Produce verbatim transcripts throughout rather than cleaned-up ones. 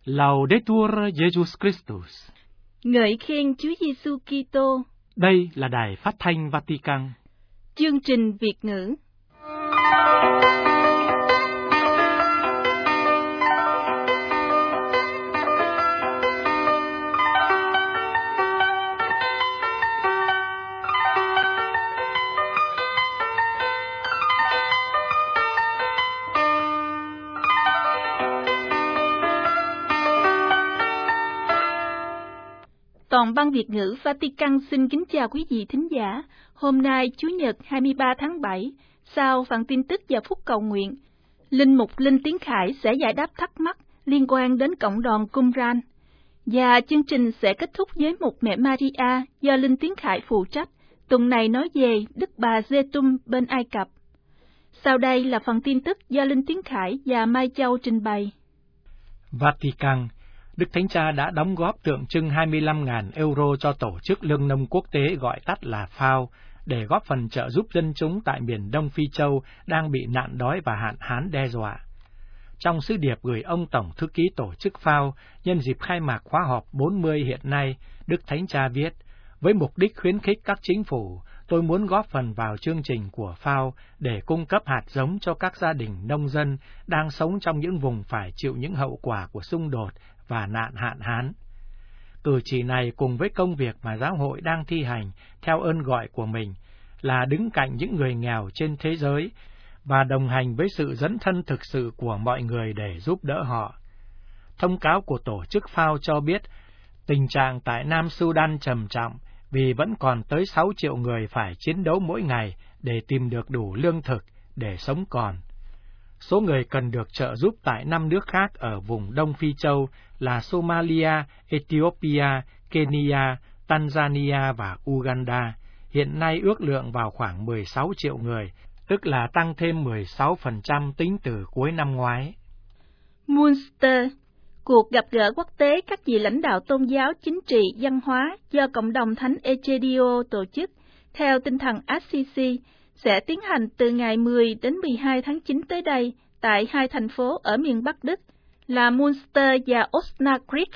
Laudetur Jesus Christus. Ngợi khen Chúa Giêsu Kitô. Đây là Đài Phát thanh Vatican. Chương trình Việt ngữ. Toàn ban Việt ngữ Vatican xin kính chào quý vị thính giả. Hôm nay, Chủ nhật hai mươi ba tháng bảy, sau phần tin tức và phút cầu nguyện, Linh mục Linh Tiến Khải sẽ giải đáp thắc mắc liên quan đến cộng đoàn Qumran. Và chương trình sẽ kết thúc với Mục Mẹ Maria do Linh Tiến Khải phụ trách, tuần này nói về Đức Bà Giê-tum bên Ai Cập. Sau đây là phần tin tức do Linh Tiến Khải và Mai Châu trình bày. Vatican. Đức Thánh Cha đã đóng góp tượng trưng hai mươi lăm nghìn euro cho Tổ chức Lương nông Quốc tế gọi tắt là FAO để góp phần trợ giúp dân chúng tại miền Đông Phi Châu đang bị nạn đói và hạn hán đe dọa. Trong sứ điệp gửi ông Tổng Thư ký Tổ chức FAO nhân dịp khai mạc khóa họp bốn mươi hiện nay, Đức Thánh Cha viết, với mục đích khuyến khích các chính phủ, tôi muốn góp phần vào chương trình của FAO để cung cấp hạt giống cho các gia đình nông dân đang sống trong những vùng phải chịu những hậu quả của xung đột và nạn hạn hán. Cử chỉ này cùng với công việc mà giáo hội đang thi hành theo ơn gọi của mình là đứng cạnh những người nghèo trên thế giới và đồng hành với sự dấn thân thực sự của mọi người để giúp đỡ họ. Thông cáo của Tổ chức FAO cho biết tình trạng tại Nam Sudan trầm trọng vì vẫn còn tới sáu triệu người phải chiến đấu mỗi ngày để tìm được đủ lương thực để sống còn. Số người cần được trợ giúp tại năm nước khác ở vùng Đông Phi Châu là Somalia, Ethiopia, Kenya, Tanzania và Uganda, hiện nay ước lượng vào khoảng mười sáu triệu người, tức là tăng thêm mười sáu phần trăm tính từ cuối năm ngoái. Munster, cuộc gặp gỡ quốc tế các vị lãnh đạo tôn giáo, chính trị, văn hóa do Cộng đồng Thánh Egidio tổ chức, theo tinh thần Assisi, sẽ tiến hành từ ngày mười đến mười hai tháng chín tới đây tại hai thành phố ở miền Bắc Đức là Munster và Osnabrück.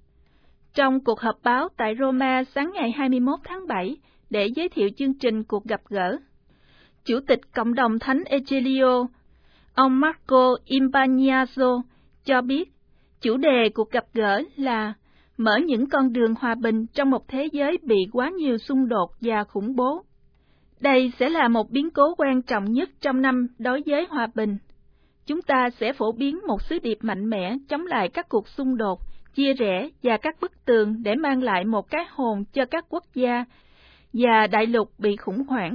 Trong cuộc họp báo tại Roma sáng ngày hai mươi mốt tháng bảy để giới thiệu chương trình cuộc gặp gỡ, Chủ tịch Cộng đồng Thánh Egidio, ông Marco Impagnazzo cho biết chủ đề cuộc gặp gỡ là mở những con đường hòa bình trong một thế giới bị quá nhiều xung đột và khủng bố. Đây sẽ là một biến cố quan trọng nhất trong năm đối với hòa bình. Chúng ta sẽ phổ biến một sứ điệp mạnh mẽ chống lại các cuộc xung đột, chia rẽ và các bức tường để mang lại một cái hồn cho các quốc gia và đại lục bị khủng hoảng.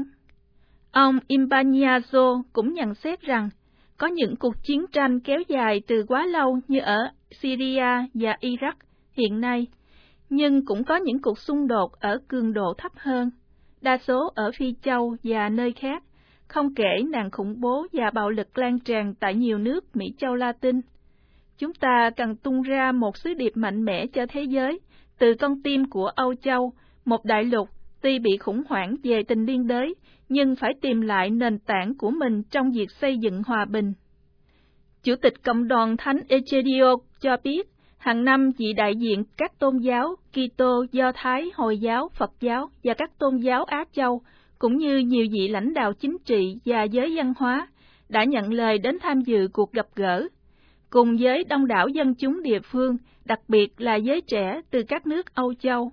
Ông Impagnazzo cũng nhận xét rằng có những cuộc chiến tranh kéo dài từ quá lâu như ở Syria và Iraq hiện nay, nhưng cũng có những cuộc xung đột ở cường độ thấp hơn, đa số ở Phi Châu và nơi khác, không kể nạn khủng bố và bạo lực lan tràn tại nhiều nước Mỹ Châu Latin. Chúng ta cần tung ra một sứ điệp mạnh mẽ cho thế giới, từ con tim của Âu Châu, một đại lục tuy bị khủng hoảng về tình liên đới, nhưng phải tìm lại nền tảng của mình trong việc xây dựng hòa bình. Chủ tịch Cộng đoàn Thánh Egidio cho biết, hàng năm vị đại diện các tôn giáo Kitô, Do Thái, Hồi giáo, Phật giáo và các tôn giáo Á Châu, cũng như nhiều vị lãnh đạo chính trị và giới văn hóa, đã nhận lời đến tham dự cuộc gặp gỡ, cùng với đông đảo dân chúng địa phương, đặc biệt là giới trẻ từ các nước Âu Châu.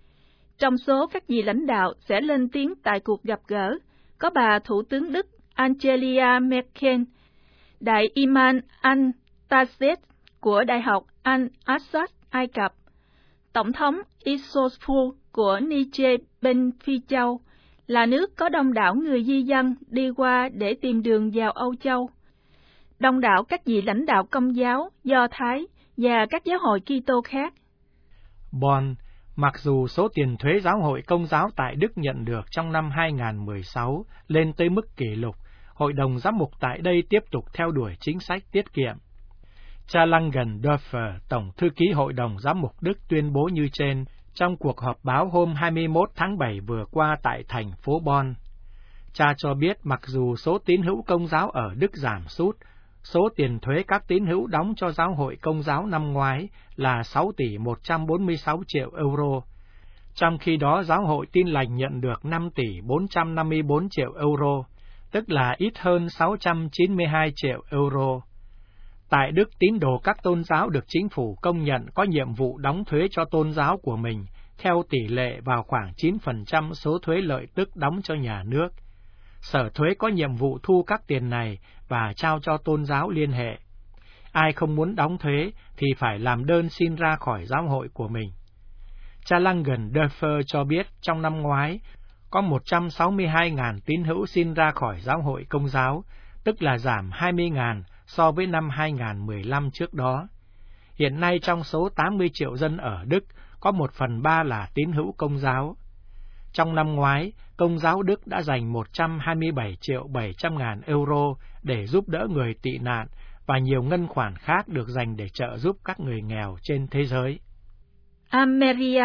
Trong số các vị lãnh đạo sẽ lên tiếng tại cuộc gặp gỡ, có bà Thủ tướng Đức Angela Merkel, Đại Imam Al-Tazed của Đại học Al-Azhar Ai Cập, Tổng thống Issoufou của Niger bên Phi Châu, là nước có đông đảo người di dân đi qua để tìm đường vào Âu Châu, đông đảo các vị lãnh đạo Công giáo, Do Thái và các giáo hội Kitô khác. Bonn, mặc dù số tiền thuế giáo hội Công giáo tại Đức nhận được trong năm hai nghìn không trăm mười sáu lên tới mức kỷ lục, Hội đồng Giám mục tại đây tiếp tục theo đuổi chính sách tiết kiệm. Cha Langendorfer, Tổng Thư ký Hội đồng Giám mục Đức tuyên bố như trên trong cuộc họp báo hôm hai mươi mốt tháng bảy vừa qua tại thành phố Bonn. Cha cho biết mặc dù số tín hữu Công giáo ở Đức giảm sút, số tiền thuế các tín hữu đóng cho giáo hội Công giáo năm ngoái là sáu tỷ một trăm bốn mươi sáu triệu euro. Trong khi đó, giáo hội Tin Lành nhận được năm tỷ bốn trăm năm mươi bốn triệu euro, tức là ít hơn sáu trăm chín mươi hai triệu euro. Tại Đức, tín đồ các tôn giáo được chính phủ công nhận có nhiệm vụ đóng thuế cho tôn giáo của mình, theo tỷ lệ vào khoảng chín phần trăm số thuế lợi tức đóng cho nhà nước. Sở thuế có nhiệm vụ thu các tiền này và trao cho tôn giáo liên hệ. Ai không muốn đóng thuế thì phải làm đơn xin ra khỏi giáo hội của mình. Cha Langen Dörfer cho biết trong năm ngoái, có một trăm sáu mươi hai nghìn tín hữu xin ra khỏi giáo hội Công giáo, tức là giảm hai mươi nghìn so với năm hai nghìn không trăm mười lăm trước đó. Hiện nay trong số tám mươi triệu dân ở Đức, có một phần ba là tín hữu Công giáo. Trong năm ngoái, Công giáo Đức đã dành một trăm hai mươi bảy triệu bảy trăm ngàn euro để giúp đỡ người tị nạn, và nhiều ngân khoản khác được dành để trợ giúp các người nghèo trên thế giới. Almeria.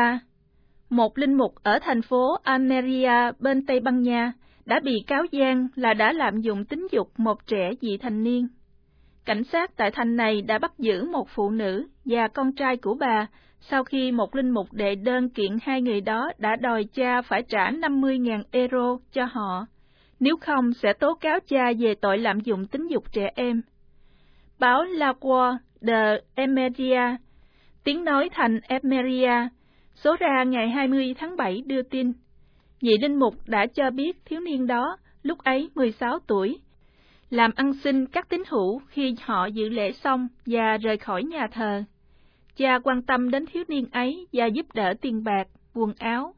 Một linh mục ở thành phố Almeria bên Tây Ban Nha đã bị cáo gian là đã lạm dụng tính dục một trẻ vị thành niên. Cảnh sát tại thành này đã bắt giữ một phụ nữ và con trai của bà sau khi một linh mục đệ đơn kiện hai người đó đã đòi cha phải trả năm mươi nghìn euro cho họ, nếu không sẽ tố cáo cha về tội lạm dụng tính dục trẻ em. Báo La Voix de Almeria, tiếng nói thành Almeria, số ra ngày hai mươi tháng bảy đưa tin, vị linh mục đã cho biết thiếu niên đó, lúc ấy mười sáu tuổi, làm ăn xin các tín hữu khi họ dự lễ xong và rời khỏi nhà thờ. Cha quan tâm đến thiếu niên ấy và giúp đỡ tiền bạc, quần áo,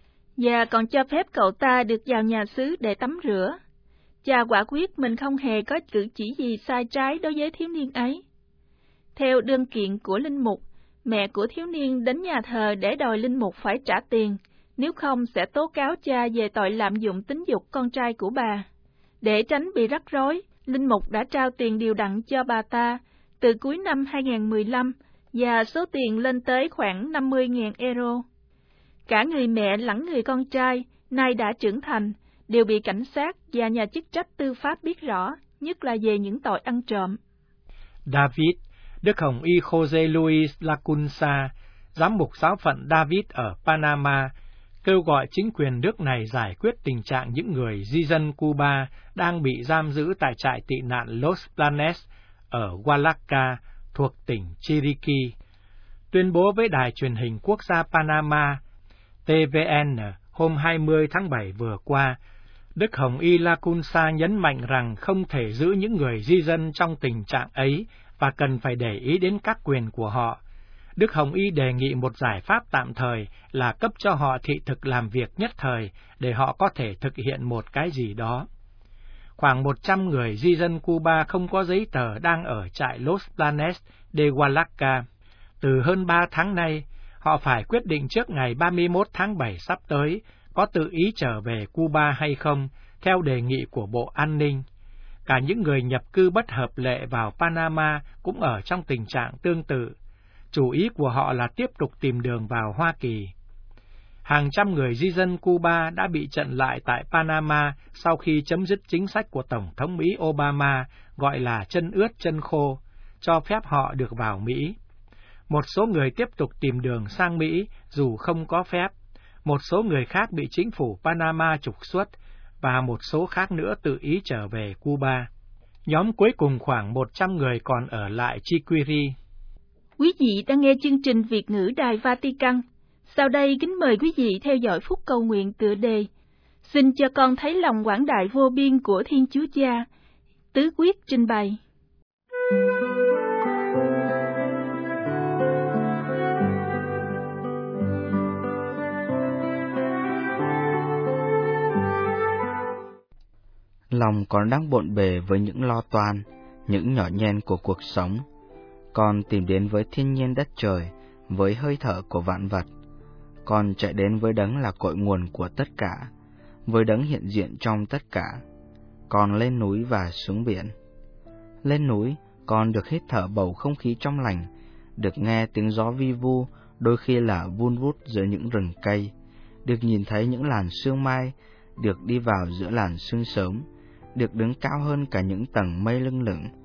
và còn cho phép cậu ta được vào nhà xứ để tắm rửa. Cha quả quyết mình không hề có cử chỉ gì sai trái đối với thiếu niên ấy. Theo đơn kiện của linh mục, mẹ của thiếu niên đến nhà thờ để đòi linh mục phải trả tiền, nếu không sẽ tố cáo cha về tội lạm dụng tính dục con trai của bà. Để tránh bị rắc rối, linh mục đã trao tiền điều đặn cho bà ta từ cuối năm hai nghìn không trăm mười lăm, và số tiền lên tới khoảng năm mươi nghìn euro. Cả người mẹ lẫn người con trai, nay đã trưởng thành, đều bị cảnh sát và nhà chức trách tư pháp biết rõ, nhất là về những tội ăn trộm. David, Đức Hồng Y José Luis Lacunza, giám mục giáo phận David ở Panama, kêu gọi chính quyền nước này giải quyết tình trạng những người di dân Cuba đang bị giam giữ tại trại tị nạn Los Planes ở Oaxaca thuộc tỉnh Chiriquí. Tuyên bố với đài truyền hình quốc gia Panama T V N hôm hai mươi tháng bảy vừa qua, Đức Hồng Y Lacunza nhấn mạnh rằng không thể giữ những người di dân trong tình trạng ấy và cần phải để ý đến các quyền của họ. Đức Hồng Y đề nghị một giải pháp tạm thời là cấp cho họ thị thực làm việc nhất thời để họ có thể thực hiện một cái gì đó. Khoảng một trăm người di dân Cuba không có giấy tờ đang ở trại Los Planes de Oaxaca. Từ hơn ba tháng nay, họ phải quyết định trước ngày ba mươi mốt tháng bảy sắp tới có tự ý trở về Cuba hay không, theo đề nghị của Bộ An ninh. Cả những người nhập cư bất hợp lệ vào Panama cũng ở trong tình trạng tương tự. Chủ ý của họ là tiếp tục tìm đường vào Hoa Kỳ. Hàng trăm người di dân Cuba đã bị chặn lại tại Panama sau khi chấm dứt chính sách của Tổng thống Mỹ Obama gọi là chân ướt chân khô, cho phép họ được vào Mỹ. Một số người tiếp tục tìm đường sang Mỹ dù không có phép, một số người khác bị chính phủ Panama trục xuất, và một số khác nữa tự ý trở về Cuba. Nhóm cuối cùng khoảng một trăm người còn ở lại Chiriquí. Quý vị đang nghe chương trình Việt ngữ Đài Vatican. Sau đây kính mời quý vị theo dõi phút cầu nguyện tựa đề: Xin cho con thấy lòng quảng đại vô biên của Thiên Chúa Cha. Tứ Quyết trình bày. Lòng con đang bộn bề với những lo toan, những nhỏ nhen của cuộc sống. Con tìm đến với thiên nhiên đất trời, với hơi thở của vạn vật. Con chạy đến với đấng là cội nguồn của tất cả, với đấng hiện diện trong tất cả. Con lên núi và xuống biển. Lên núi, con được hít thở bầu không khí trong lành, được nghe tiếng gió vi vu, đôi khi là vun vút giữa những rừng cây, được nhìn thấy những làn sương mai, được đi vào giữa làn sương sớm, được đứng cao hơn cả những tầng mây lưng lửng,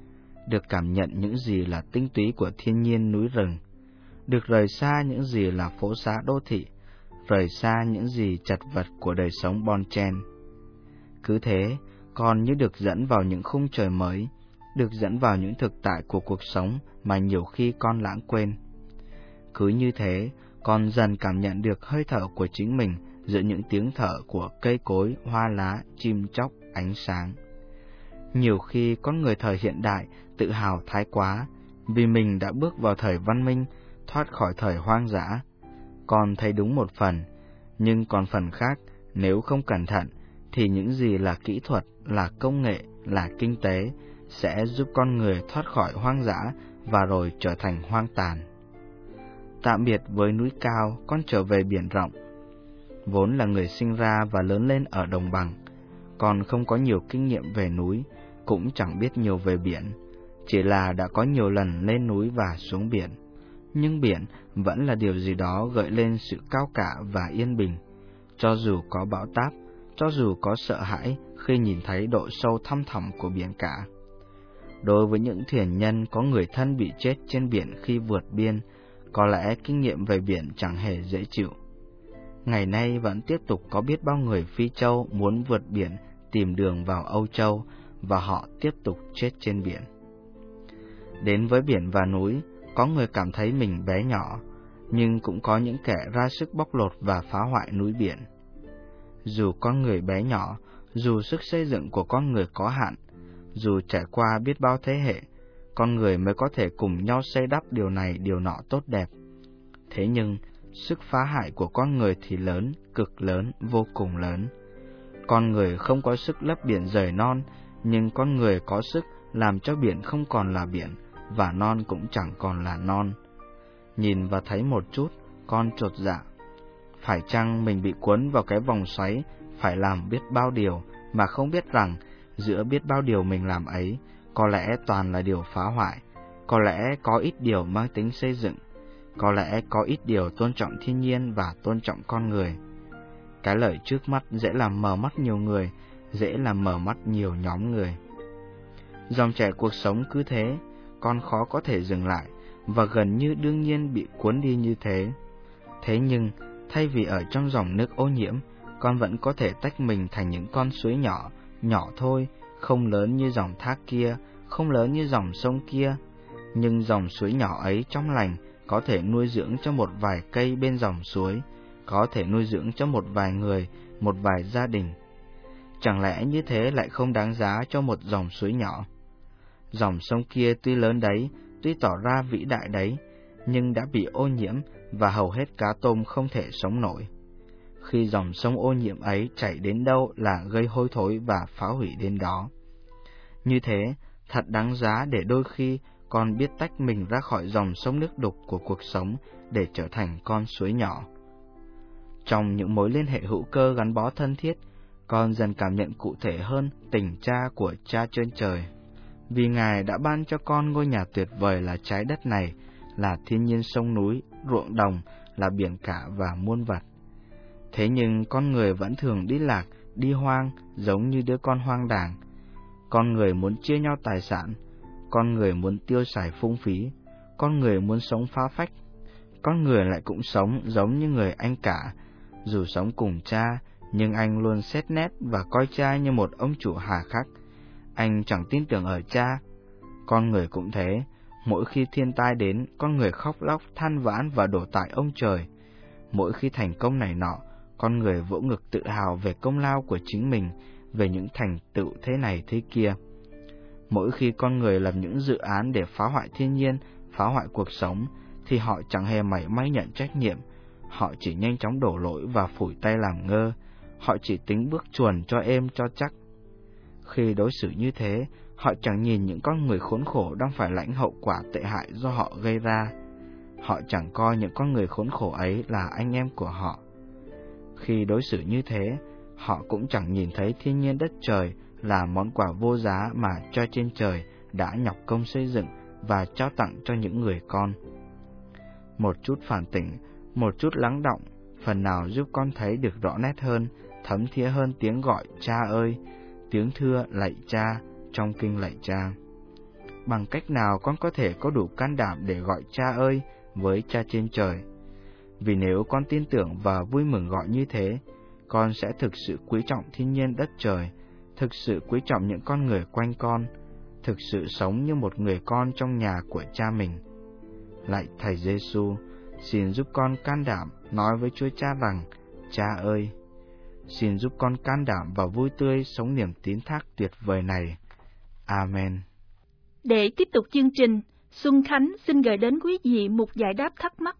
được cảm nhận những gì là tinh túy của thiên nhiên núi rừng, được rời xa những gì là phố xá đô thị, rời xa những gì chật vật của đời sống bon chen. Cứ thế, con như được dẫn vào những khung trời mới, được dẫn vào những thực tại của cuộc sống mà nhiều khi con lãng quên. Cứ như thế, con dần cảm nhận được hơi thở của chính mình giữa những tiếng thở của cây cối, hoa lá, chim chóc, ánh sáng. Nhiều khi con người thời hiện đại tự hào thái quá vì mình đã bước vào thời văn minh, thoát khỏi thời hoang dã. Con thấy đúng một phần, nhưng còn phần khác, nếu không cẩn thận, thì những gì là kỹ thuật, là công nghệ, là kinh tế sẽ giúp con người thoát khỏi hoang dã và rồi trở thành hoang tàn. Tạm biệt với núi cao, con trở về biển rộng. Vốn là người sinh ra và lớn lên ở đồng bằng, con không có nhiều kinh nghiệm về núi, cũng chẳng biết nhiều về biển, chỉ là đã có nhiều lần lên núi và xuống biển. Nhưng biển vẫn là điều gì đó gợi lên sự cao cả và yên bình, cho dù có bão táp, cho dù có sợ hãi khi nhìn thấy độ sâu thăm thẳm của biển cả. Đối với những thuyền nhân có người thân bị chết trên biển khi vượt biên, có lẽ kinh nghiệm về biển chẳng hề dễ chịu. Ngày nay vẫn tiếp tục có biết bao người phi châu muốn vượt biển tìm đường vào Âu Châu, và họ tiếp tục chết trên biển. Đến với biển và núi, có người cảm thấy mình bé nhỏ, nhưng cũng có những kẻ ra sức bóc lột và phá hoại núi biển. Dù con người bé nhỏ, dù sức xây dựng của con người có hạn, dù trải qua biết bao thế hệ, con người mới có thể cùng nhau xây đắp điều này điều nọ tốt đẹp. Thế nhưng, sức phá hại của con người thì lớn, cực lớn, vô cùng lớn. Con người không có sức lấp biển rời non, nhưng con người có sức làm cho biển không còn là biển, và non cũng chẳng còn là non. Nhìn và thấy một chút, con chột dạ. Phải chăng mình bị cuốn vào cái vòng xoáy, phải làm biết bao điều, mà không biết rằng, giữa biết bao điều mình làm ấy, có lẽ toàn là điều phá hoại, có lẽ có ít điều mang tính xây dựng, có lẽ có ít điều tôn trọng thiên nhiên và tôn trọng con người. Cái lợi trước mắt dễ làm mờ mắt nhiều người, dễ làm mờ mắt nhiều nhóm người. Dòng chảy cuộc sống cứ thế, con khó có thể dừng lại, và gần như đương nhiên bị cuốn đi như thế. Thế nhưng, thay vì ở trong dòng nước ô nhiễm, con vẫn có thể tách mình thành những con suối nhỏ, nhỏ thôi, không lớn như dòng thác kia, không lớn như dòng sông kia. Nhưng dòng suối nhỏ ấy trong lành, có thể nuôi dưỡng cho một vài cây bên dòng suối, có thể nuôi dưỡng cho một vài người, một vài gia đình. Chẳng lẽ như thế lại không đáng giá cho một dòng suối nhỏ? Dòng sông kia tuy lớn đấy, tuy tỏ ra vĩ đại đấy, nhưng đã bị ô nhiễm và hầu hết cá tôm không thể sống nổi. Khi dòng sông ô nhiễm ấy chảy đến đâu là gây hôi thối và phá hủy đến đó. Như thế, thật đáng giá để đôi khi con biết tách mình ra khỏi dòng sông nước đục của cuộc sống để trở thành con suối nhỏ. Trong những mối liên hệ hữu cơ gắn bó thân thiết, con dần cảm nhận cụ thể hơn tình cha của Cha trên trời. Vì Ngài đã ban cho con ngôi nhà tuyệt vời là trái đất này, là thiên nhiên sông núi, ruộng đồng, là biển cả và muôn vật. Thế nhưng con người vẫn thường đi lạc, đi hoang, giống như đứa con hoang đàng. Con người muốn chia nhau tài sản, con người muốn tiêu xài phung phí, con người muốn sống phá phách. Con người lại cũng sống giống như người anh cả, dù sống cùng cha, nhưng anh luôn xét nét và coi cha như một ông chủ hà khắc. Anh chẳng tin tưởng ở cha. Con người cũng thế, mỗi khi thiên tai đến, con người khóc lóc, than vãn và đổ tại ông trời. Mỗi khi thành công này nọ, con người vỗ ngực tự hào về công lao của chính mình, về những thành tựu thế này thế kia. Mỗi khi con người làm những dự án để phá hoại thiên nhiên, phá hoại cuộc sống, thì họ chẳng hề mảy may nhận trách nhiệm. Họ chỉ nhanh chóng đổ lỗi và phủi tay làm ngơ. Họ chỉ tính bước chuồn cho êm cho chắc. Khi đối xử như thế, họ chẳng nhìn những con người khốn khổ đang phải lãnh hậu quả tệ hại do họ gây ra. Họ chẳng coi những con người khốn khổ ấy là anh em của họ. Khi đối xử như thế, họ cũng chẳng nhìn thấy thiên nhiên đất trời là món quà vô giá mà Cha trên trời đã nhọc công xây dựng và trao tặng cho những người con. Một chút phản tỉnh, một chút lắng đọng, phần nào giúp con thấy được rõ nét hơn, thấm thía hơn tiếng gọi cha ơi, tiếng thưa lạy cha trong kinh lạy cha. bằng cách nào con có thể có đủ can đảm để gọi cha ơi với Cha trên trời? Vì nếu con tin tưởng và vui mừng gọi như thế, con sẽ thực sự quý trọng thiên nhiên đất trời, thực sự quý trọng những con người quanh con, thực sự sống như một người con trong nhà của cha mình. Lạy Thầy Giêsu, xin giúp con can đảm nói với Chúa Cha rằng: Cha ơi! Xin giúp con can đảm và vui tươi sống niềm tín thác tuyệt vời này. Amen. Để tiếp tục chương trình, Xuân Khánh xin gửi đến quý vị một giải đáp thắc mắc.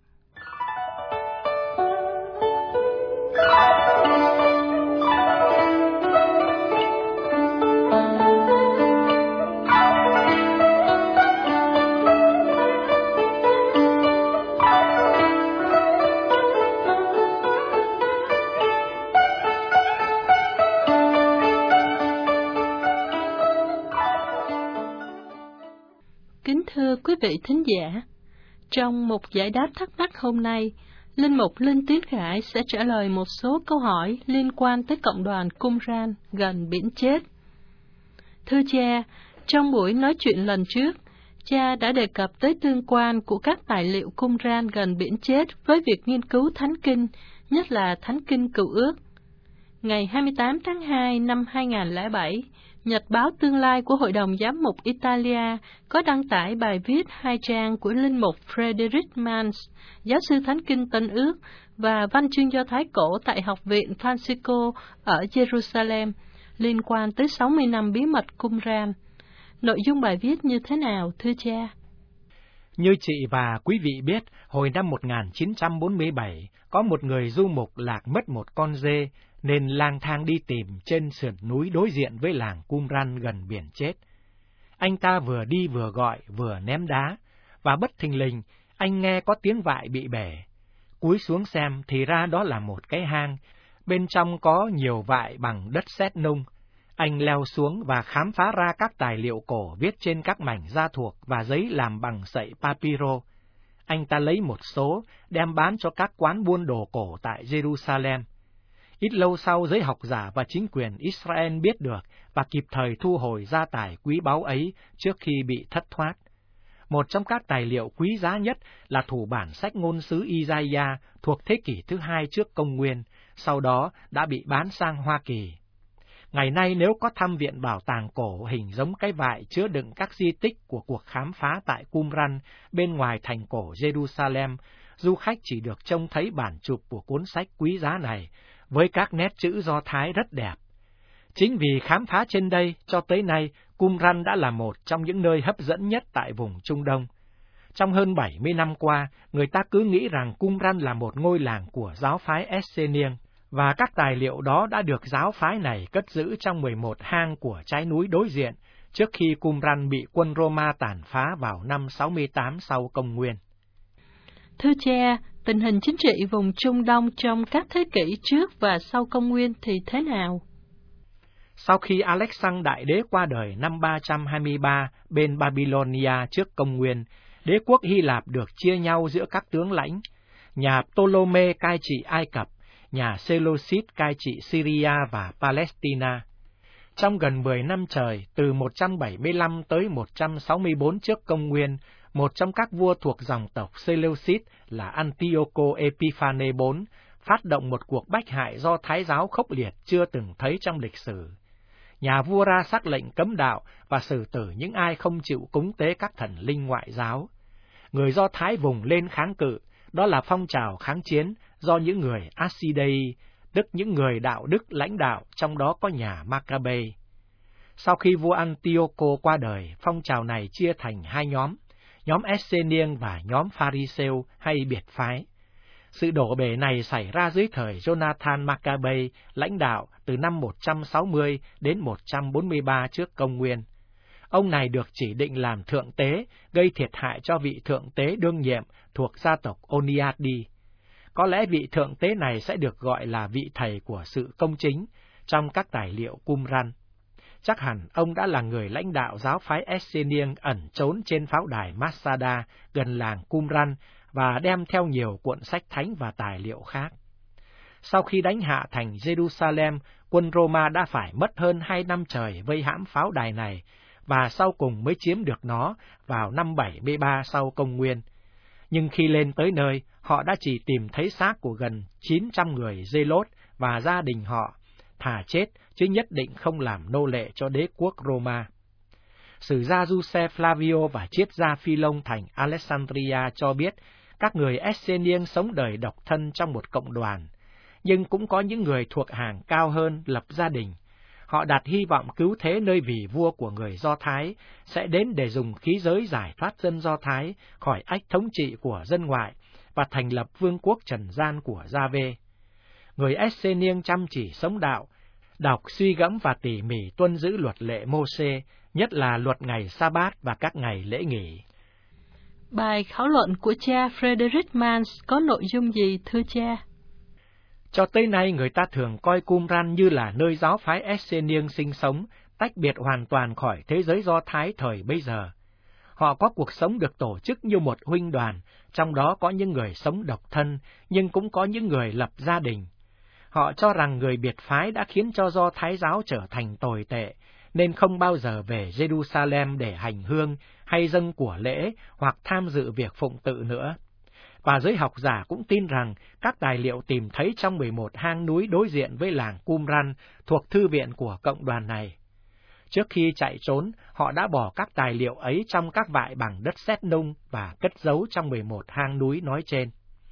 Kính thưa quý vị thính giả, trong một giải đáp thắc mắc hôm nay, Linh mục Linh Tiến Khải sẽ trả lời một số câu hỏi liên quan tới cộng đoàn Qumran gần biển chết. Thưa cha, trong buổi nói chuyện lần trước, cha đã đề cập tới tương quan của các tài liệu Qumran gần biển chết với việc nghiên cứu Thánh Kinh, nhất là Thánh Kinh Cựu Ước. Ngày hai mươi tám tháng hai năm hai nghìn không trăm lẻ bảy, Nhật báo Tương lai của Hội đồng Giám mục Italia có đăng tải bài viết hai trang của Linh mục Frederick Mans, giáo sư Thánh Kinh Tân Ước và văn chương Do Thái cổ tại Học viện Francisco ở Jerusalem, liên quan tới sáu mươi năm bí mật Qumran. Nội dung bài viết như thế nào, thưa cha? Như chị và quý vị biết, hồi năm một nghìn chín trăm bốn mươi bảy, có một người du mục lạc mất một con dê, nên lang thang đi tìm trên sườn núi đối diện với làng Qumran gần biển chết. Anh ta vừa đi vừa gọi, vừa ném đá, và bất thình lình, anh nghe có tiếng vại bị bể. Cúi xuống xem thì ra đó là một cái hang, bên trong có nhiều vại bằng đất sét nung. Anh leo xuống và khám phá ra các tài liệu cổ viết trên các mảnh da thuộc và giấy làm bằng sậy papiro. Anh ta lấy một số, đem bán cho các quán buôn đồ cổ tại Jerusalem. Ít lâu sau, giới học giả và chính quyền Israel biết được và kịp thời thu hồi gia tài quý báu ấy trước khi bị thất thoát. Một trong các tài liệu quý giá nhất là thủ bản sách ngôn sứ Isaiah thuộc thế kỷ thứ hai trước công nguyên, sau đó đã bị bán sang Hoa Kỳ. Ngày nay nếu có thăm viện bảo tàng cổ hình giống cái vại chứa đựng các di tích của cuộc khám phá tại Qumran bên ngoài thành cổ Jerusalem, du khách chỉ được trông thấy bản chụp của cuốn sách quý giá này với các nét chữ Do Thái rất đẹp. Chính vì khám phá trên đây, cho tới nay, Qumran đã là một trong những nơi hấp dẫn nhất tại vùng Trung Đông. Trong hơn bảy mươi năm qua, người ta cứ nghĩ rằng Qumran là một ngôi làng của giáo phái Essenian, và các tài liệu đó đã được giáo phái này cất giữ trong mười một hang của trái núi đối diện, trước khi Qumran bị quân Roma tàn phá vào năm sáu mươi tám sau công nguyên. Thưa cha, tình hình chính trị vùng Trung Đông trong các thế kỷ trước và sau công nguyên thì thế nào? Sau khi Alexander Đại Đế qua đời năm ba trăm hai mươi ba bên Babylonia trước công nguyên, đế quốc Hy Lạp được chia nhau giữa các tướng lãnh. Nhà Ptolemy cai trị Ai Cập, nhà Seleucid cai trị Syria và Palestine. Trong gần mười năm trời, từ một trăm bảy mươi lăm tới một trăm sáu mươi bốn trước công nguyên, một trong các vua thuộc dòng tộc Seleucid là Antioco Epiphanes đệ tứ phát động một cuộc bách hại do Thái giáo khốc liệt chưa từng thấy trong lịch sử. Nhà vua ra sắc lệnh cấm đạo và xử tử những ai không chịu cúng tế các thần linh ngoại giáo. Người Do Thái vùng lên kháng cự, đó là phong trào kháng chiến do những người Asidei, tức những người đạo đức lãnh đạo, trong đó có nhà Maccabe. Sau khi vua Antioco qua đời, phong trào này chia thành hai nhóm, nhóm Essenian và nhóm Pharisêu hay biệt phái. Sự đổ bể này xảy ra dưới thời Jonathan Maccabe, lãnh đạo từ năm một trăm sáu mươi đến một trăm bốn mươi ba trước công nguyên. Ông này được chỉ định làm thượng tế, gây thiệt hại cho vị thượng tế đương nhiệm thuộc gia tộc Oniadi. Có lẽ vị thượng tế này sẽ được gọi là vị thầy của sự công chính trong các tài liệu Qumran. Chắc hẳn ông đã là người lãnh đạo giáo phái Essenian ẩn trốn trên pháo đài Masada gần làng Qumran và đem theo nhiều cuộn sách thánh và tài liệu khác. Sau khi đánh hạ thành Jerusalem, quân Roma đã phải mất hơn hai năm trời vây hãm pháo đài này, và sau cùng mới chiếm được nó vào năm bảy mươi ba sau công nguyên. Nhưng khi lên tới nơi, họ đã chỉ tìm thấy xác của gần chín trăm người Giê-lốt và gia đình họ, thà chết chứ nhất định không làm nô lệ cho đế quốc Roma. Sử gia Giuse Flavio và triết gia Philông thành Alexandria cho biết các người Essenian sống đời độc thân trong một cộng đoàn, nhưng cũng có những người thuộc hàng cao hơn lập gia đình. Họ đặt hy vọng cứu thế nơi vị vua của người Do Thái sẽ đến để dùng khí giới giải thoát dân Do Thái khỏi ách thống trị của dân ngoại và thành lập vương quốc trần gian của Gia-vê. Người Essenian chăm chỉ sống đạo, đọc suy gẫm và tỉ mỉ tuân giữ luật lệ Mô-xê, nhất là luật ngày Sa-bát và các ngày lễ nghỉ. Bài khảo luận của cha Frederick Mans có nội dung gì thưa cha? Cho tới nay người ta thường coi Qumran như là nơi giáo phái Essenian sinh sống, tách biệt hoàn toàn khỏi thế giới Do Thái thời bấy giờ. Họ có cuộc sống được tổ chức như một huynh đoàn, trong đó có những người sống độc thân, nhưng cũng có những người lập gia đình. Họ cho rằng người biệt phái đã khiến cho Do Thái giáo trở thành tồi tệ, nên không bao giờ về Jerusalem để hành hương hay dâng của lễ hoặc tham dự việc phụng tự nữa. Và giới học giả cũng tin rằng các tài liệu tìm thấy trong mười một hang núi đối diện với làng Qumran thuộc thư viện của cộng đoàn này. Trước khi chạy trốn, họ đã bỏ các tài liệu ấy trong các vại bằng đất sét nung và cất giấu trong mười một hang núi nói trên.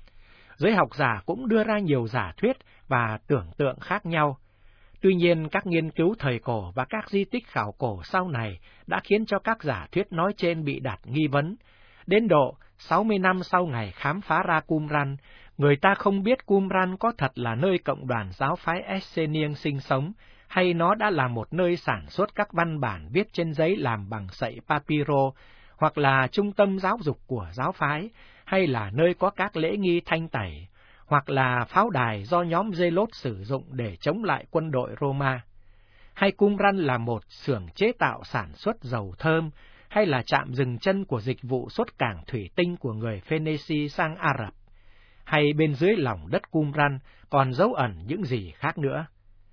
Giới học giả cũng đưa ra nhiều giả thuyết và tưởng tượng khác nhau. Tuy nhiên, các nghiên cứu thời cổ và các di tích khảo cổ sau này đã khiến cho các giả thuyết nói trên bị đặt nghi vấn. Đến độ sáu mươi năm sau ngày khám phá ra Qumran, người ta không biết Qumran có thật là nơi cộng đoàn giáo phái Essenian sinh sống, hay nó đã là một nơi sản xuất các văn bản viết trên giấy làm bằng sậy papiro, hoặc là trung tâm giáo dục của giáo phái, hay là nơi có các lễ nghi thanh tẩy, hoặc là pháo đài do nhóm Giê-lốt sử dụng để chống lại quân đội Roma. Hay Qumran là một xưởng chế tạo sản xuất dầu thơm, hay là trạm dừng chân của dịch vụ xuất cảng thủy tinh của người Phoenici sang Ả Rập, hay bên dưới lòng đất Qumran còn dấu ẩn những gì khác nữa.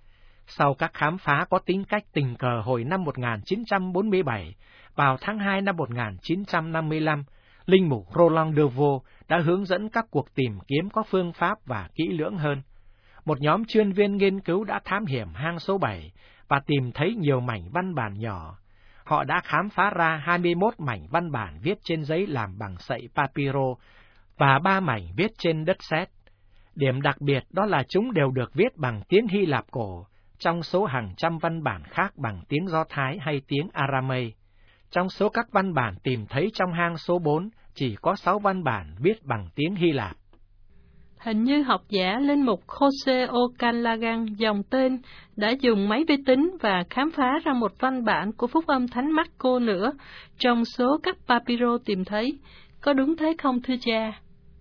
Sau các khám phá có tính cách tình cờ hồi năm một nghìn chín trăm bốn mươi bảy, vào tháng hai năm một nghìn chín trăm năm mươi lăm, linh mục Roland de Vaux đã hướng dẫn các cuộc tìm kiếm có phương pháp và kỹ lưỡng hơn. Một nhóm chuyên viên nghiên cứu đã thám hiểm hang số bảy và tìm thấy nhiều mảnh văn bản nhỏ. Họ đã khám phá ra hai mươi mốt mảnh văn bản viết trên giấy làm bằng sậy papiro và ba mảnh viết trên đất sét. Điểm đặc biệt đó là chúng đều được viết bằng tiếng Hy Lạp cổ, trong số hàng trăm văn bản khác bằng tiếng Do Thái hay tiếng Aramay. Trong số các văn bản tìm thấy trong hang số bốn, chỉ có sáu văn bản viết bằng tiếng Hy Lạp. Hình như học giả linh mục Jose O'Callaghan dòng tên đã dùng máy vi tính và khám phá ra một văn bản của Phúc âm Thánh Marco nữa trong số các papiro tìm thấy. Có đúng thế không thưa cha?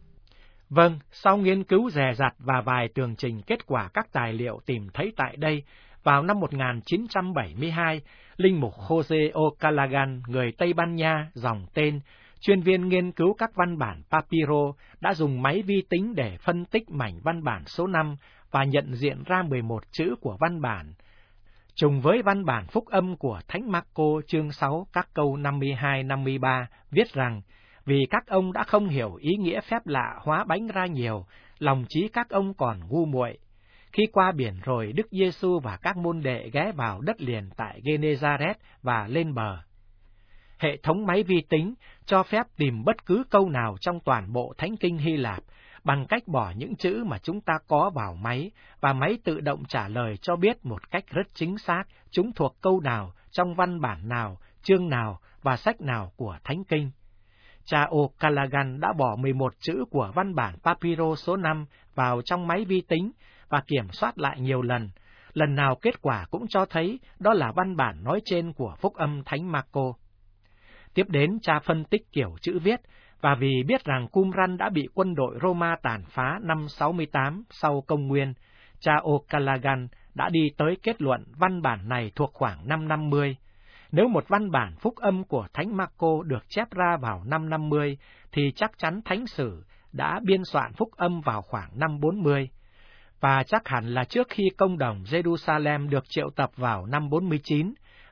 Vâng, sau nghiên cứu dè dặt và vài tường trình kết quả các tài liệu tìm thấy tại đây, vào năm một nghìn chín trăm bảy mươi hai, linh mục Jose O'Callaghan, người Tây Ban Nha, dòng tên, chuyên viên nghiên cứu các văn bản papiro, đã dùng máy vi tính để phân tích mảnh văn bản số năm và nhận diện ra mười một chữ của văn bản, trùng với văn bản phúc âm của Thánh Marco chương sáu các câu năm mươi hai năm mươi ba, viết rằng, vì các ông đã không hiểu ý nghĩa phép lạ hóa bánh ra nhiều, lòng trí các ông còn ngu muội. Khi qua biển rồi, Đức Giêsu và các môn đệ ghé vào đất liền tại Gennesaret và lên bờ. Hệ thống máy vi tính cho phép tìm bất cứ câu nào trong toàn bộ Thánh Kinh Hy Lạp bằng cách bỏ những chữ mà chúng ta có vào máy, và máy tự động trả lời cho biết một cách rất chính xác chúng thuộc câu nào, trong văn bản nào, chương nào và sách nào của Thánh Kinh. Cha O'Callaghan đã bỏ mười một chữ của văn bản papiro số năm vào trong máy vi tính và kiểm soát lại nhiều lần. Lần nào kết quả cũng cho thấy đó là văn bản nói trên của phúc âm Thánh Marco. Tiếp đến, cha phân tích kiểu chữ viết, và vì biết rằng Qumran đã bị quân đội Roma tàn phá năm sáu mươi tám sau công nguyên, cha O'Callaghan đã đi tới kết luận văn bản này thuộc khoảng năm năm mươi. Nếu một văn bản phúc âm của Thánh Marco được chép ra vào năm năm mươi, thì chắc chắn Thánh Sử đã biên soạn phúc âm vào khoảng năm bốn mươi. Và chắc hẳn là trước khi công đồng Jerusalem được triệu tập vào năm bốn mươi chín,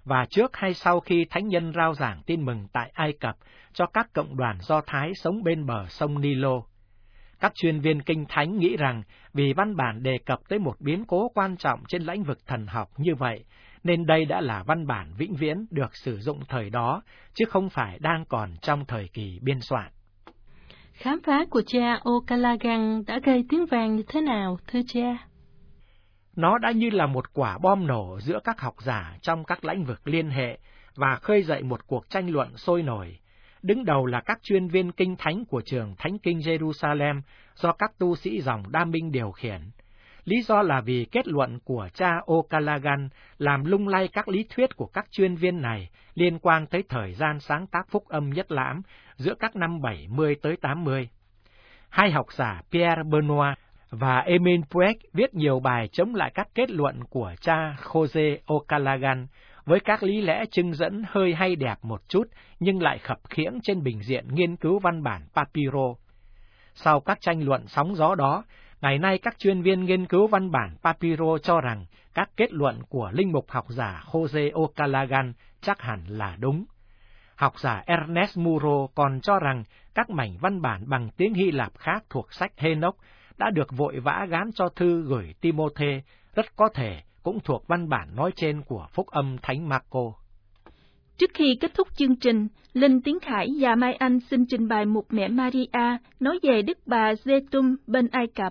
và trước hay sau khi thánh nhân rao giảng tin mừng tại Ai Cập cho các cộng đoàn Do Thái sống bên bờ sông Nilo. Các chuyên viên kinh thánh nghĩ rằng vì văn bản đề cập tới một biến cố quan trọng trên lĩnh vực thần học như vậy, nên đây đã là văn bản vĩnh viễn được sử dụng thời đó, chứ không phải đang còn trong thời kỳ biên soạn. Khám phá của cha O'Callaghan đã gây tiếng vang như thế nào, thưa cha? Nó đã như là một quả bom nổ giữa các học giả trong các lĩnh vực liên hệ và khơi dậy một cuộc tranh luận sôi nổi. Đứng đầu là các chuyên viên kinh thánh của trường Thánh Kinh Jerusalem do các tu sĩ dòng Đa Minh điều khiển. Lý do là vì kết luận của cha O'Callaghan làm lung lay các lý thuyết của các chuyên viên này liên quan tới thời gian sáng tác phúc âm Nhất Lãm giữa các năm bảy mươi tới tám mươi. Hai học giả Pierre Benoit và Emile Puech viết nhiều bài chống lại các kết luận của cha Jose O'Callaghan với các lý lẽ trưng dẫn hơi hay đẹp một chút nhưng lại khập khiễng trên bình diện nghiên cứu văn bản Papiro. Sau các tranh luận sóng gió đó, ngày nay các chuyên viên nghiên cứu văn bản Papiro cho rằng các kết luận của linh mục học giả Jose O'Callaghan chắc hẳn là đúng. Học giả Ernest Muro còn cho rằng các mảnh văn bản bằng tiếng Hy Lạp khác thuộc sách Henoch đã được vội vã gán cho thư gửi Timôthê, rất có thể cũng thuộc văn bản nói trên của phúc âm Thánh Marco. Trước khi kết thúc chương trình, Linh Tiến Khải và Mai Anh xin trình bày mục Mẹ Maria nói về Đức Bà Giê-tum bên Ai Cập.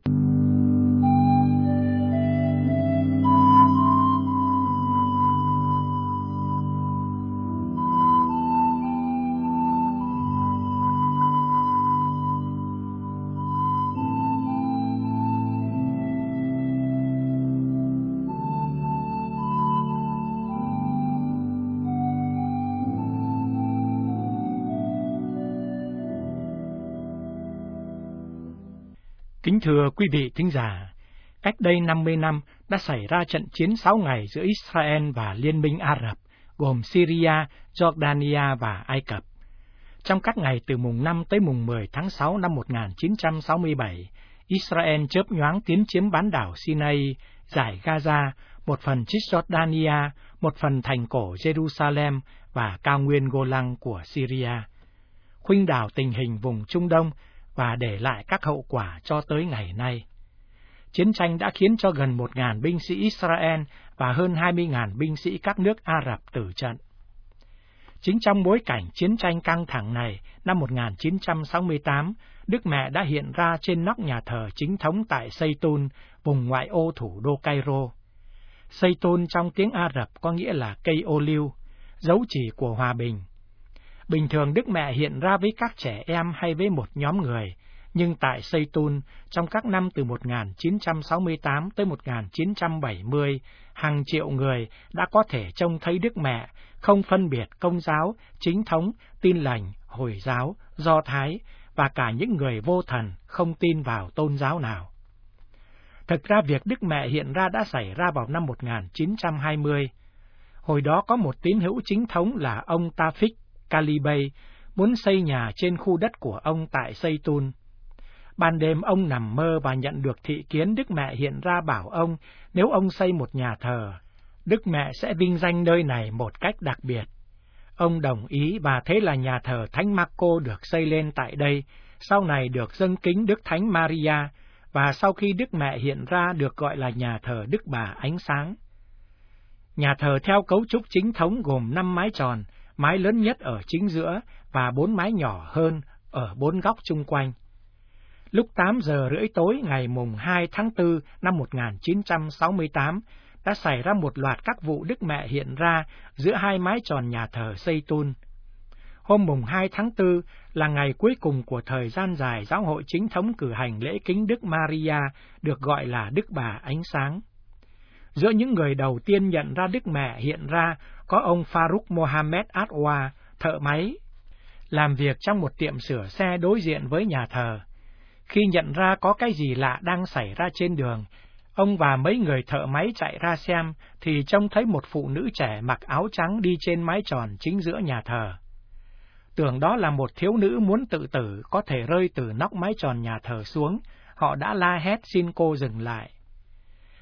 Kính thưa quý vị thính giả, cách đây năm mươi năm đã xảy ra trận chiến sáu ngày giữa Israel và Liên minh Ả Rập, gồm Syria, Jordania và Ai Cập. Trong các ngày từ mùng năm tới mùng mười tháng sáu năm một nghìn chín trăm sáu mươi bảy, Israel chớp nhoáng tiến chiếm bán đảo Sinai, dải Gaza, một phần Cisjordania, một phần thành cổ Jerusalem và cao nguyên Golan của Syria, khuynh đảo tình hình vùng Trung Đông và để lại các hậu quả cho tới ngày nay. Chiến tranh đã khiến cho gần một nghìn binh sĩ Israel và hơn hai mươi nghìn binh sĩ các nước Ả Rập tử trận. Chính trong bối cảnh chiến tranh căng thẳng này, năm một nghìn chín trăm sáu mươi tám, Đức Mẹ đã hiện ra trên nóc nhà thờ chính thống tại Zaytun, vùng ngoại ô thủ đô Cairo. Zaytun trong tiếng Ả Rập có nghĩa là cây ô liu, dấu chỉ của hòa bình. Bình thường Đức Mẹ hiện ra với các trẻ em hay với một nhóm người, nhưng tại Zaytun, trong các năm từ một nghìn chín trăm sáu mươi tám tới một nghìn chín trăm bảy mươi, hàng triệu người đã có thể trông thấy Đức Mẹ, không phân biệt Công giáo, Chính thống, Tin lành, Hồi giáo, Do Thái, và cả những người vô thần không tin vào tôn giáo nào. Thực ra việc Đức Mẹ hiện ra đã xảy ra vào năm một nghìn chín trăm hai mươi. Hồi đó có một tín hữu chính thống là ông Tafik Kalibay muốn xây nhà trên khu đất của ông tại Zaytun. Ban đêm ông nằm mơ và nhận được thị kiến Đức Mẹ hiện ra bảo ông nếu ông xây một nhà thờ, Đức Mẹ sẽ vinh danh nơi này một cách đặc biệt. Ông đồng ý và thế là nhà thờ Thánh Marco được xây lên tại đây, sau này được dâng kính Đức Thánh Maria, và sau khi Đức Mẹ hiện ra được gọi là nhà thờ Đức Bà Ánh Sáng. Nhà thờ theo cấu trúc chính thống gồm năm mái tròn, mái lớn nhất ở chính giữa và bốn mái nhỏ hơn ở bốn góc chung quanh. Lúc tám giờ rưỡi tối ngày mùng hai tháng tư năm một nghìn chín trăm sáu mươi tám, đã xảy ra một loạt các vụ Đức Mẹ hiện ra giữa hai mái tròn nhà thờ Zaytun. Hôm mùng hai tháng tư là ngày cuối cùng của thời gian dài giáo hội chính thống cử hành lễ kính Đức Maria, được gọi là Đức Bà Ánh Sáng. Giữa những người đầu tiên nhận ra Đức Mẹ hiện ra có ông Farouk Mohammed Atwa, thợ máy, làm việc trong một tiệm sửa xe đối diện với nhà thờ. Khi nhận ra có cái gì lạ đang xảy ra trên đường, ông và mấy người thợ máy chạy ra xem, thì trông thấy một phụ nữ trẻ mặc áo trắng đi trên mái tròn chính giữa nhà thờ. Tưởng đó là một thiếu nữ muốn tự tử có thể rơi từ nóc mái tròn nhà thờ xuống, họ đã la hét xin cô dừng lại.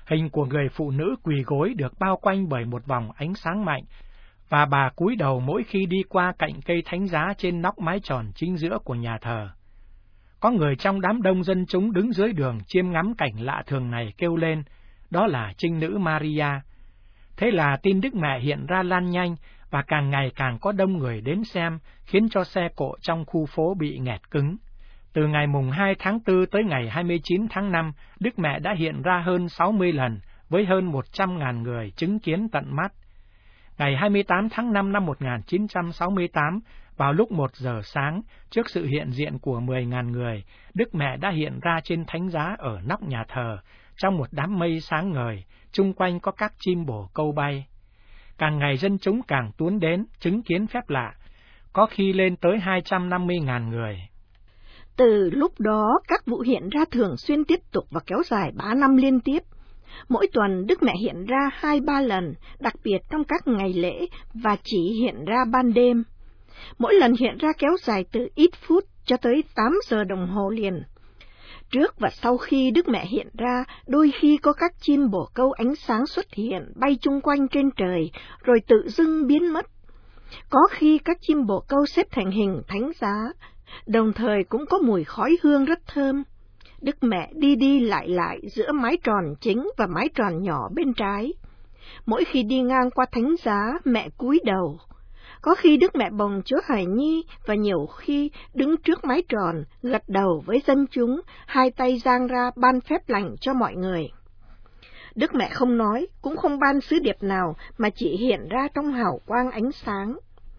Hình của người phụ nữ quỳ gối được bao quanh bởi một vòng ánh sáng mạnh, và bà cúi đầu mỗi khi đi qua cạnh cây thánh giá trên nóc mái tròn chính giữa của nhà thờ. Có người trong đám đông dân chúng đứng dưới đường chiêm ngắm cảnh lạ thường này kêu lên, đó là trinh nữ Maria. Thế là tin Đức Mẹ hiện ra lan nhanh, và càng ngày càng có đông người đến xem, khiến cho xe cộ trong khu phố bị nghẹt cứng. Từ ngày mùng hai tháng tư tới ngày hai mươi chín tháng năm, Đức Mẹ đã hiện ra hơn sáu mươi lần, với hơn một trăm ngàn người chứng kiến tận mắt. Ngày hai mươi tám tháng năm năm một nghìn chín trăm sáu mươi tám, vào lúc một giờ sáng, trước sự hiện diện của mười ngàn người, Đức Mẹ đã hiện ra trên thánh giá ở nóc nhà thờ, trong một đám mây sáng ngời, chung quanh có các chim bồ câu bay. Càng ngày dân chúng càng tuôn đến, chứng kiến phép lạ, có khi lên tới hai trăm năm mươi ngàn người. Từ lúc đó, các vụ hiện ra thường xuyên tiếp tục và kéo dài ba năm liên tiếp. Mỗi tuần Đức Mẹ hiện ra hai ba lần, đặc biệt trong các ngày lễ, và chỉ hiện ra ban đêm. Mỗi lần hiện ra kéo dài từ ít phút cho tới tám giờ đồng hồ liền. Trước và sau khi Đức Mẹ hiện ra, đôi khi có các chim bồ câu ánh sáng xuất hiện bay chung quanh trên trời, rồi tự dưng biến mất. Có khi các chim bồ câu xếp thành hình thánh giá, đồng thời cũng có mùi khói hương rất thơm. Đức Mẹ đi đi lại lại giữa mái tròn chính và mái tròn nhỏ bên trái. Mỗi khi đi ngang qua thánh giá, mẹ cúi đầu. Có khi Đức Mẹ bồng Chúa Hài Nhi, và nhiều khi đứng trước mái tròn, gật đầu với dân chúng, hai tay dang ra ban phép lành cho mọi người. Đức Mẹ không nói, cũng không ban sứ điệp nào, mà chỉ hiện ra trong hào quang ánh sáng.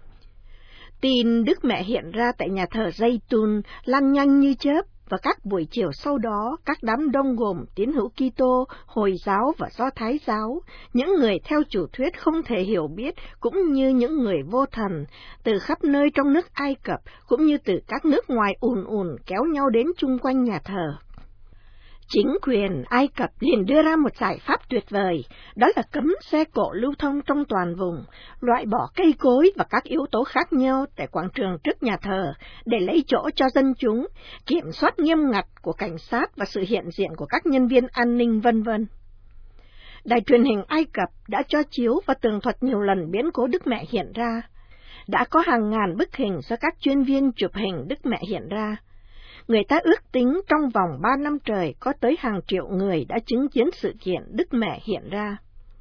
Tin Đức Mẹ hiện ra tại nhà thờ Giây-tun lan nhanh như chớp, và các buổi chiều sau đó, các đám đông gồm tín hữu Kitô, Hồi giáo và Do Thái giáo, những người theo chủ thuyết không thể hiểu biết, cũng như những người vô thần, từ khắp nơi trong nước Ai Cập, cũng như từ các nước ngoài ùn ùn kéo nhau đến chung quanh nhà thờ. Chính quyền Ai Cập liền đưa ra một giải pháp tuyệt vời, đó là cấm xe cộ lưu thông trong toàn vùng, loại bỏ cây cối và các yếu tố khác nhau tại quảng trường trước nhà thờ để lấy chỗ cho dân chúng, kiểm soát nghiêm ngặt của cảnh sát và sự hiện diện của các nhân viên an ninh vân vân. Đài truyền hình Ai Cập đã cho chiếu và tường thuật nhiều lần biến cố Đức Mẹ hiện ra. Đã có hàng ngàn bức hình do các chuyên viên chụp hình Đức Mẹ hiện ra. Người ta ước tính trong vòng ba năm trời có tới hàng triệu người đã chứng kiến sự kiện Đức Mẹ hiện ra.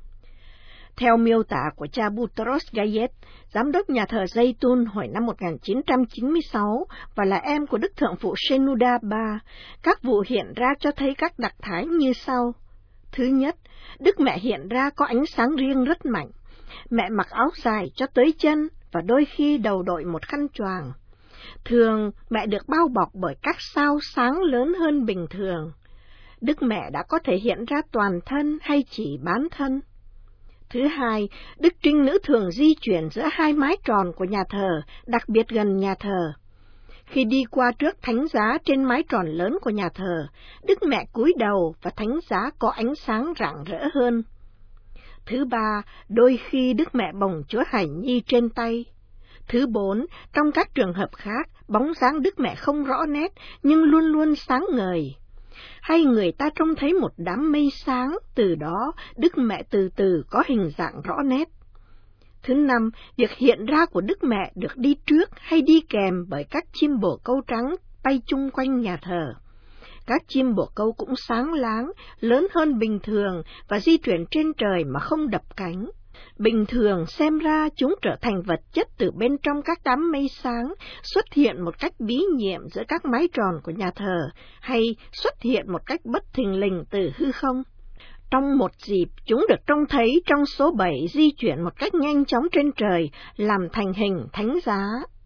Theo miêu tả của cha Boutros Ghayet, giám đốc nhà thờ Giây-tun hồi năm một nghìn chín trăm chín mươi sáu và là em của Đức Thượng phụ Shenouda ba, các vụ hiện ra cho thấy các đặc thái như sau. Thứ nhất, Đức Mẹ hiện ra có ánh sáng riêng rất mạnh. Mẹ mặc áo dài cho tới chân và đôi khi đầu đội một khăn choàng. Thường, mẹ được bao bọc bởi các sao sáng lớn hơn bình thường. Đức Mẹ đã có thể hiện ra toàn thân hay chỉ bán thân. Thứ hai, Đức Trinh Nữ thường di chuyển giữa hai mái tròn của nhà thờ, đặc biệt gần nhà thờ. Khi đi qua trước thánh giá trên mái tròn lớn của nhà thờ, Đức Mẹ cúi đầu và thánh giá có ánh sáng rạng rỡ hơn. Thứ ba, đôi khi Đức Mẹ bồng Chúa Hài Nhi trên tay. Thứ bốn, trong các trường hợp khác, bóng dáng Đức Mẹ không rõ nét, nhưng luôn luôn sáng ngời. Hay người ta trông thấy một đám mây sáng, từ đó Đức Mẹ từ từ có hình dạng rõ nét. Thứ năm, việc hiện ra của Đức Mẹ được đi trước hay đi kèm bởi các chim bồ câu trắng bay chung quanh nhà thờ. Các chim bồ câu cũng sáng láng, lớn hơn bình thường và di chuyển trên trời mà không đập cánh. Bình thường xem ra chúng trở thành vật chất từ bên trong các đám mây sáng, xuất hiện một cách bí nhiệm giữa các mái tròn của nhà thờ, hay xuất hiện một cách bất thình lình từ hư không. Trong một dịp, chúng được trông thấy trong số bảy di chuyển một cách nhanh chóng trên trời, làm thành hình thánh giá.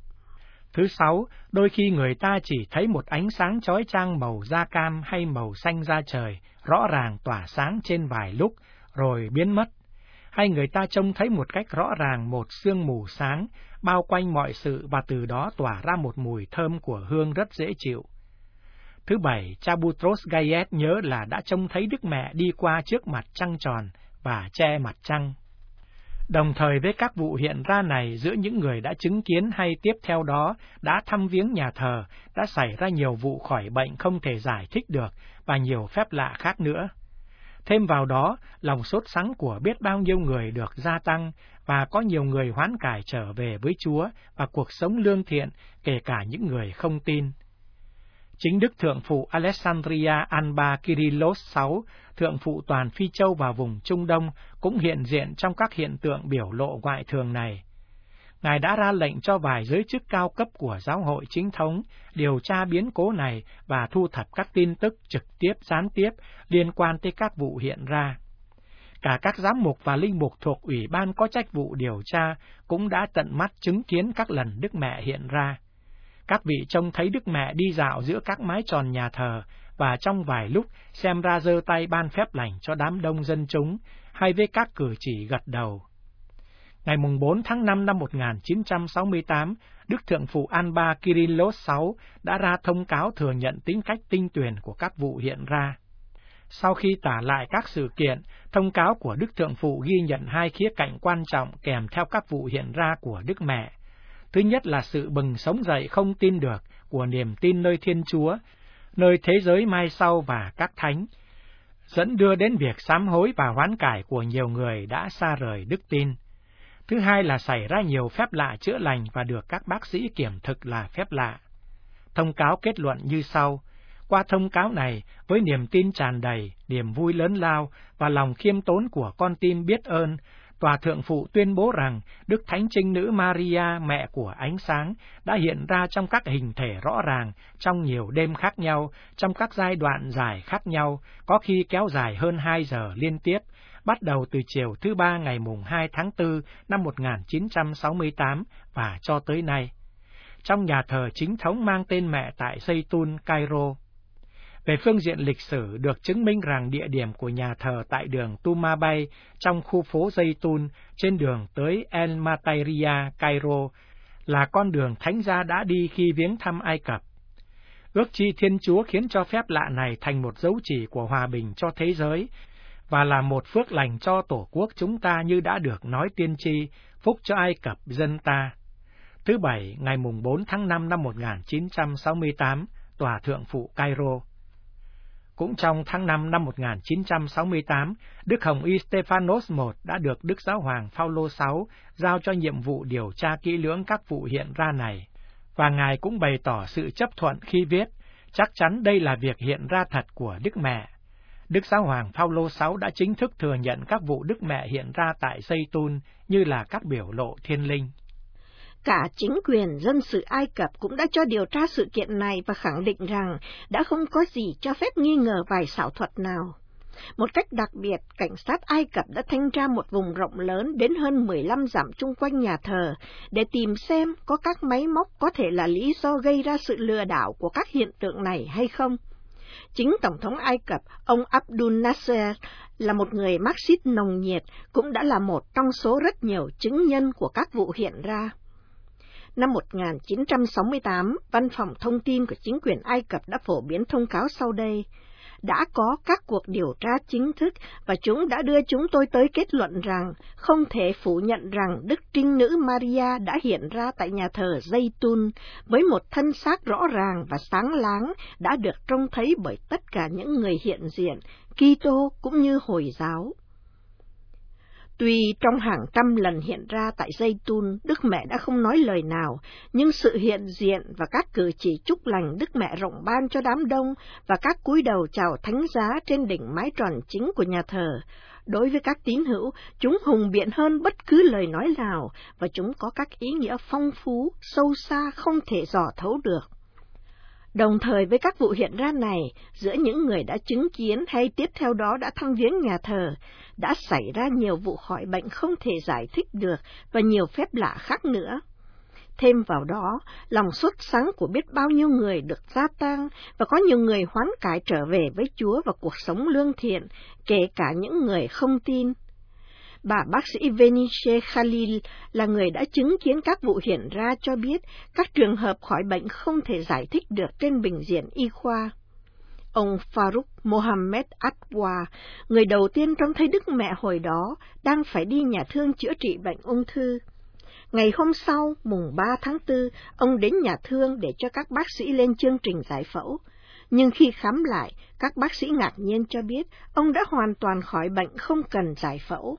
Thứ sáu, đôi khi người ta chỉ thấy một ánh sáng chói chang màu da cam hay màu xanh da trời, rõ ràng tỏa sáng trên vài lúc, rồi biến mất. Hay người ta trông thấy một cách rõ ràng một sương mù sáng, bao quanh mọi sự và từ đó tỏa ra một mùi thơm của hương rất dễ chịu. Thứ bảy, cha Boutros Ghayet nhớ là đã trông thấy Đức Mẹ đi qua trước mặt trăng tròn và che mặt trăng. Đồng thời với các vụ hiện ra này, giữa những người đã chứng kiến hay tiếp theo đó đã thăm viếng nhà thờ, đã xảy ra nhiều vụ khỏi bệnh không thể giải thích được và nhiều phép lạ khác nữa. Thêm vào đó, lòng sốt sắng của biết bao nhiêu người được gia tăng, và có nhiều người hoán cải trở về với Chúa và cuộc sống lương thiện, kể cả những người không tin. Chính Đức Thượng phụ Alexandria Anba Kyrillos đệ sáu, Thượng phụ toàn Phi Châu và vùng Trung Đông, cũng hiện diện trong các hiện tượng biểu lộ ngoại thường này. Ngài đã ra lệnh cho vài giới chức cao cấp của giáo hội chính thống điều tra biến cố này và thu thập các tin tức trực tiếp gián tiếp liên quan tới các vụ hiện ra. Cả các giám mục và linh mục thuộc ủy ban có trách vụ điều tra cũng đã tận mắt chứng kiến các lần Đức Mẹ hiện ra. Các vị trông thấy Đức Mẹ đi dạo giữa các mái tròn nhà thờ, và trong vài lúc xem ra giơ tay ban phép lành cho đám đông dân chúng, hay với các cử chỉ gật đầu. Ngày bốn tháng năm năm một nghìn chín trăm sáu mươi tám, Đức Thượng phụ Anba Kyrillos đệ sáu đã ra thông cáo thừa nhận tính cách tinh tuyền của các vụ hiện ra. Sau khi tả lại các sự kiện, thông cáo của Đức Thượng phụ ghi nhận hai khía cạnh quan trọng kèm theo các vụ hiện ra của Đức Mẹ. Thứ nhất là sự bừng sống dậy không tin được của niềm tin nơi Thiên Chúa, nơi thế giới mai sau và các thánh, dẫn đưa đến việc sám hối và hoán cải của nhiều người đã xa rời đức tin. Thứ hai là xảy ra nhiều phép lạ chữa lành và được các bác sĩ kiểm thực là phép lạ. Thông cáo kết luận như sau: qua thông cáo này, với niềm tin tràn đầy, niềm vui lớn lao và lòng khiêm tốn của con tim biết ơn, Tòa Thượng phụ tuyên bố rằng Đức Thánh Trinh Nữ Maria, mẹ của ánh sáng, đã hiện ra trong các hình thể rõ ràng, trong nhiều đêm khác nhau, trong các giai đoạn dài khác nhau, có khi kéo dài hơn hai giờ liên tiếp, bắt đầu từ chiều thứ ba ngày mùng hai tháng tư năm một nghìn chín trăm sáu mươi tám và cho tới nay, trong nhà thờ chính thống mang tên mẹ tại Zaytun, Cairo. Về phương diện lịch sử, được chứng minh rằng địa điểm của nhà thờ tại đường Tumabay trong khu phố Zaytun trên đường tới El Matairia, Cairo, là con đường thánh gia đã đi khi viếng thăm Ai Cập. Ước chi Thiên Chúa khiến cho phép lạ này thành một dấu chỉ của hòa bình cho thế giới, và là một phước lành cho Tổ quốc chúng ta như đã được nói tiên tri, phúc cho Ai Cập dân ta. Thứ Bảy, ngày mùng bốn tháng năm năm một nghìn chín trăm sáu mươi tám, Tòa Thượng phụ Cairo. Cũng trong tháng năm năm một nghìn chín trăm sáu mươi tám, Đức Hồng Y Stephanos đệ nhất đã được Đức Giáo hoàng Phaolô đệ sáu giao cho nhiệm vụ điều tra kỹ lưỡng các vụ hiện ra này, và Ngài cũng bày tỏ sự chấp thuận khi viết, chắc chắn đây là việc hiện ra thật của Đức Mẹ. Đức Giáo hoàng Phaolô đệ sáu đã chính thức thừa nhận các vụ Đức Mẹ hiện ra tại Zaytun như là các biểu lộ thiên linh. Cả chính quyền dân sự Ai Cập cũng đã cho điều tra sự kiện này và khẳng định rằng đã không có gì cho phép nghi ngờ vài xảo thuật nào. Một cách đặc biệt, cảnh sát Ai Cập đã thanh tra một vùng rộng lớn đến hơn mười lăm dặm chung quanh nhà thờ để tìm xem có các máy móc có thể là lý do gây ra sự lừa đảo của các hiện tượng này hay không. Chính Tổng thống Ai Cập, ông Abdul Nasser, là một người Marxist nồng nhiệt, cũng đã là một trong số rất nhiều chứng nhân của các vụ hiện ra. Năm một nghìn chín trăm sáu mươi tám, Văn phòng Thông tin của chính quyền Ai Cập đã phổ biến thông cáo sau đây. Đã có các cuộc điều tra chính thức và chúng đã đưa chúng tôi tới kết luận rằng không thể phủ nhận rằng Đức Trinh Nữ Maria đã hiện ra tại nhà thờ Zaytun với một thân xác rõ ràng và sáng láng đã được trông thấy bởi tất cả những người hiện diện, Kitô cũng như Hồi giáo. Tuy trong hàng trăm lần hiện ra tại Zaytun, Đức Mẹ đã không nói lời nào, nhưng sự hiện diện và các cử chỉ chúc lành Đức Mẹ rộng ban cho đám đông và các cúi đầu chào thánh giá trên đỉnh mái tròn chính của nhà thờ, đối với các tín hữu, chúng hùng biện hơn bất cứ lời nói nào, và chúng có các ý nghĩa phong phú, sâu xa không thể dò thấu được. Đồng thời với các vụ hiện ra này, giữa những người đã chứng kiến hay tiếp theo đó đã thăm viếng nhà thờ, đã xảy ra nhiều vụ khỏi bệnh không thể giải thích được và nhiều phép lạ khác nữa. Thêm vào đó, lòng sốt sắng của biết bao nhiêu người được gia tăng và có nhiều người hoán cải trở về với Chúa và cuộc sống lương thiện, kể cả những người không tin. Bà bác sĩ Venice Khalil là người đã chứng kiến các vụ hiện ra cho biết các trường hợp khỏi bệnh không thể giải thích được trên bình diện y khoa. Ông Farouk Mohammed Atwa, người đầu tiên trông thấy Đức Mẹ hồi đó, đang phải đi nhà thương chữa trị bệnh ung thư. Ngày hôm sau, mùng ba tháng tư, ông đến nhà thương để cho các bác sĩ lên chương trình giải phẫu. Nhưng khi khám lại, các bác sĩ ngạc nhiên cho biết ông đã hoàn toàn khỏi bệnh không cần giải phẫu.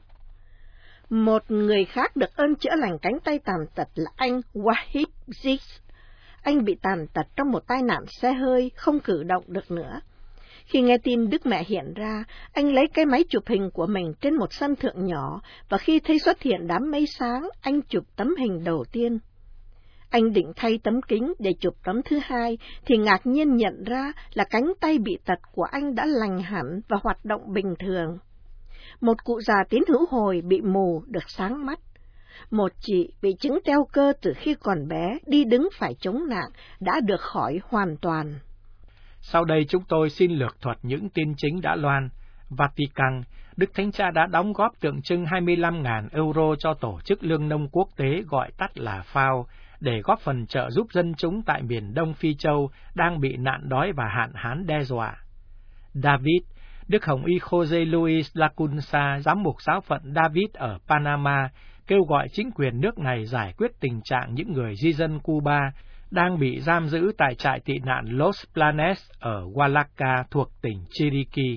Một người khác được ơn chữa lành cánh tay tàn tật là anh Wahib Ziz. Anh bị tàn tật trong một tai nạn xe hơi, không cử động được nữa. Khi nghe tin Đức Mẹ hiện ra, anh lấy cái máy chụp hình của mình trên một sân thượng nhỏ, và khi thấy xuất hiện đám mây sáng, anh chụp tấm hình đầu tiên. Anh định thay tấm kính để chụp tấm thứ hai, thì ngạc nhiên nhận ra là cánh tay bị tật của anh đã lành hẳn và hoạt động bình thường. Một cụ già tín hữu hồi bị mù được sáng mắt. Một chị bị chứng teo cơ từ khi còn bé, đi đứng phải chống nạn, đã được khỏi hoàn toàn. Sau đây chúng tôi xin lược thuật những tin chính đã loan. Vatican, Đức Thánh Cha đã đóng góp tượng trưng hai mươi lăm nghìn euro cho Tổ chức Lương nông Quốc tế, gọi tắt là FAO, để góp phần trợ giúp dân chúng tại miền Đông Phi Châu đang bị nạn đói và hạn hán đe dọa. David, Đức Hồng Y Jose Luis Lacunza, giám mục giáo phận David ở Panama, kêu gọi chính quyền nước này giải quyết tình trạng những người di dân Cuba đang bị giam giữ tại trại tị nạn Los Planes ở Oaxaca thuộc tỉnh Chiriquí.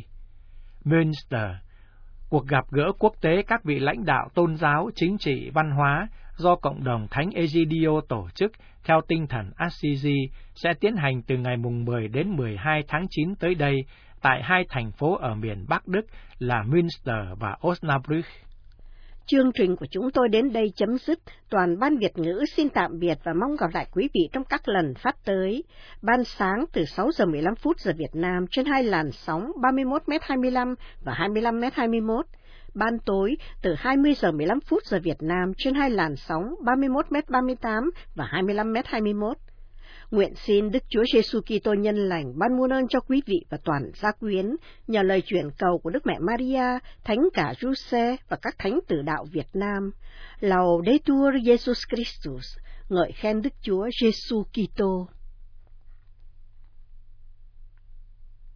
Münster, cuộc gặp gỡ quốc tế các vị lãnh đạo tôn giáo, chính trị, văn hóa do cộng đồng Thánh Egidio tổ chức theo tinh thần Assisi sẽ tiến hành từ ngày mười đến mười hai tháng chín tới đây tại hai thành phố ở miền Bắc Đức là Münster và Osnabrück. Chương trình của chúng tôi đến đây chấm dứt. Toàn ban Việt ngữ xin tạm biệt và mong gặp lại quý vị trong các lần phát tới. Ban sáng từ sáu giờ mười lăm phút giờ Việt Nam trên hai làn sóng ba mươi mốt mét hai mươi lăm và hai mươi lăm mét hai mươi mốt. Ban tối từ hai mươi giờ mười lăm phút giờ Việt Nam trên hai làn sóng ba mươi mốt mét ba mươi tám và hai mươi lăm mét hai mươi mốt. Nguyện xin Đức Chúa Giêsu Kitô nhân lành ban muôn ơn cho quý vị và toàn gia quyến, nhờ lời chuyển cầu của Đức Mẹ Maria, Thánh cả Giuse và các thánh tử đạo Việt Nam. Laudetur Jesus Christus, ngợi khen Đức Chúa Giêsu Kitô.